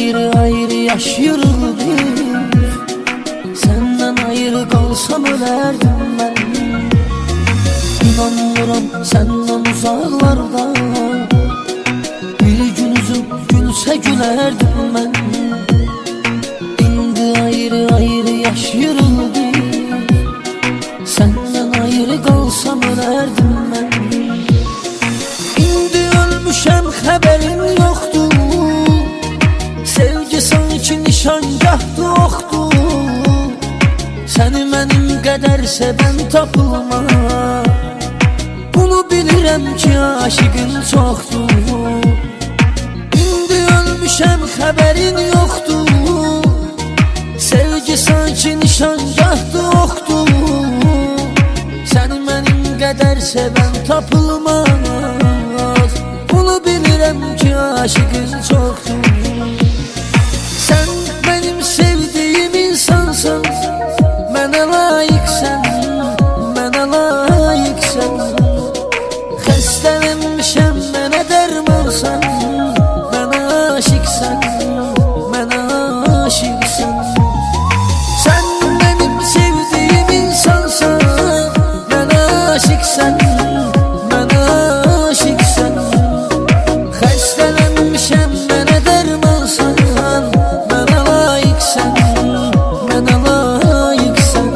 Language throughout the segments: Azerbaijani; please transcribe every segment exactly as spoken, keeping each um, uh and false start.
ayrı ayrı yaşayırıq biz. Senden ayrı kalsam ölerdim ben. İnanmıram senden uzaklarda, bir gün üzüm gülse gülerdim ben. İndi ayrı ayrı yaşayırıq biz. Senden ayrı kalsam ölerdim ben. İndi ölmüşem haberin yoktu. Sevgi sanki nişangahdı oxdu. Səni mənim qədər sevən tapılma. Bunu bilirəm ki aşıqın çoxdur. İndi ölmüşəm xəbərin yoxdur. Sevgi sanki nişangahdı oxdu. Səni mənim qədər sevən tapılmaz. Bunu bilirəm ki aşıqın çoxdur. Sən mənim sevdiyim insansın, mənə layiqsən, mənə layiqsən. Xəstələnmişəm, mənə dərmansan, mənə aşiqsən, mənə aşiqsən. Sən mənim sevdiyim insansan, mənə aşiqsən, mənə aşiqsən. Xəstələnmişəm, mənə dərmansan, mənə layiqsən, mənə layiqsən.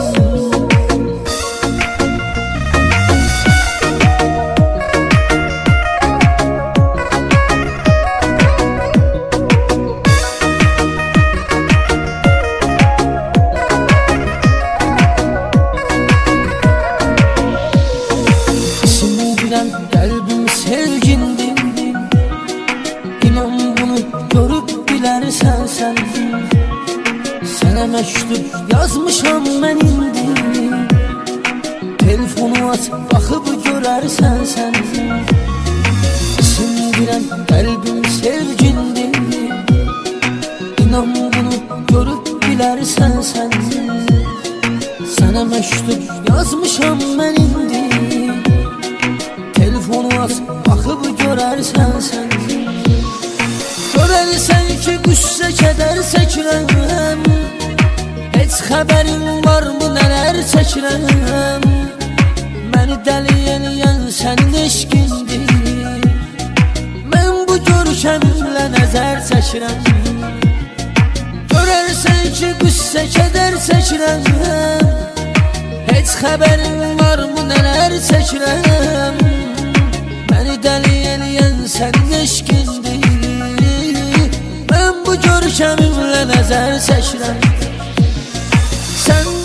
Qəlbim sevgindim, İnan bunu görüb bilərsən sən. Sənə məktub yazmışam mən indi. Telefonu aç, baxıb görərsən sən. Sindirən qəlbim sevgindim, İnan bunu görüb bilərsən sən. Sənə məktub yazmışam mən indi. Telefonu aç, baxıb görərsən sən. Görərsən ki qüssə kədər çəkirəm. Heç xəbərin varmı nələr çəkirəm. Məni dəli eləyən sənin eşqindir. Mən bu görkəmimlə nəzər çəkirəm. Görərsən ki qüssə kədər çəkirəm. Heç xəbərin varmı nələr çəkirəm. Məni dəli eləyən sənin eşqindir. Mən bu görkəmimlə nəzər çəkirəm. Sən